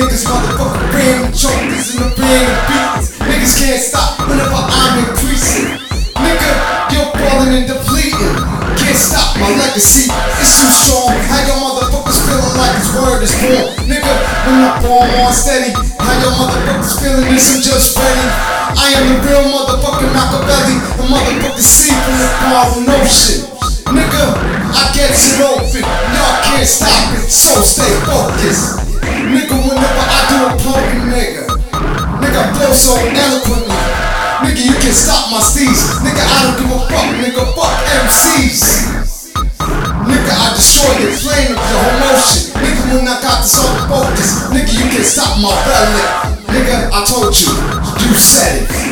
niggas motherfucking ram chokers in the band of beats. Niggas can't stop whenever I'm increasing. Nigga, you're falling and depleting. Can't stop my legacy, it's too strong. How your motherfuckers feeling like his word is born? Nigga, when I bomb on steady, how your motherfuckers feeling this? I'm just ready. I am the real motherfucking Machiavelli, the motherfucking sea from the Powerful Ocean. Nigga, I get it open, y'all can't stop it, so stay focused. Nigga, whenever I do a pumping, nigga, I flow so eloquently. Nigga, you can stop my steez. Nigga, I don't give a fuck, nigga, fuck MCs. Nigga, I destroy your flame of your whole motion. Nigga, when I got this on focus, nigga, you can stop my belly. Nigga, I told you, you said it.